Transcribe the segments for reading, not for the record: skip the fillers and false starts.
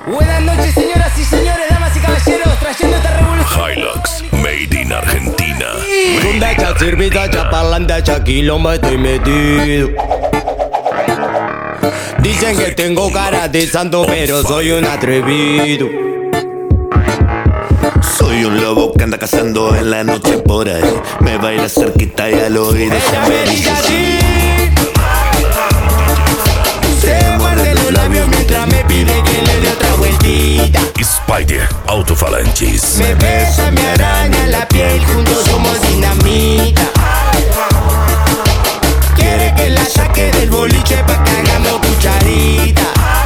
Buenas noches, señoras y señores, damas y caballeros, trayendo esta revolución. Hilux, made in Argentina. Rumbecha, cerveza, chaparlanda, quilombo estoy metido. Dicen que tengo cara de santo, pero soy un atrevido. Soy un lobo que anda cazando en la noche por ahí. Me baila cerquita y al oído Ella se me me dice dice así. Se muerde los labios mientras me pide que le dé otra vueltita. Spider Autofalanges. Me besa, me araña la piel, juntos somos dinamita. Quiere que la saque del boliche pa' que hagamos cucharita.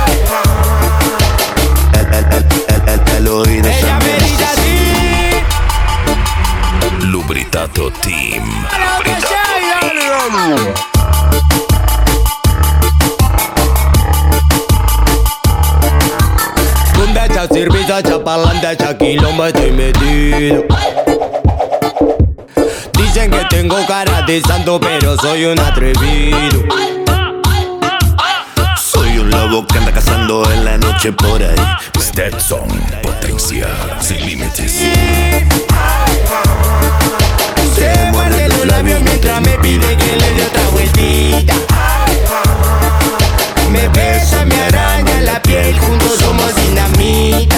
al oído se Ella me dice así. Lubritato Team. Rumbecha, cerveza, chaparlanda, quilombo estoy metido. Dicen que tengo cara de santo, pero soy un atrevido. Soy un lobo que anda cazando en la noche por ahí. Stetson, potencia sin límites. Se muerde los labios mientras me pide que le dé otra vueltita. Me besa, me araña la piel, juntos somos dinamita.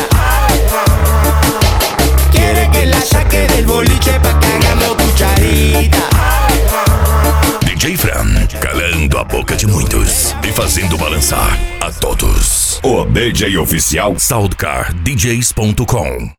Quiere que la saque del boliche pa' que hagamos cucharita. DJ Fran, calando a boca de muitos e fazendo balançar a todos. O DJ oficial SoundcarDJs.com.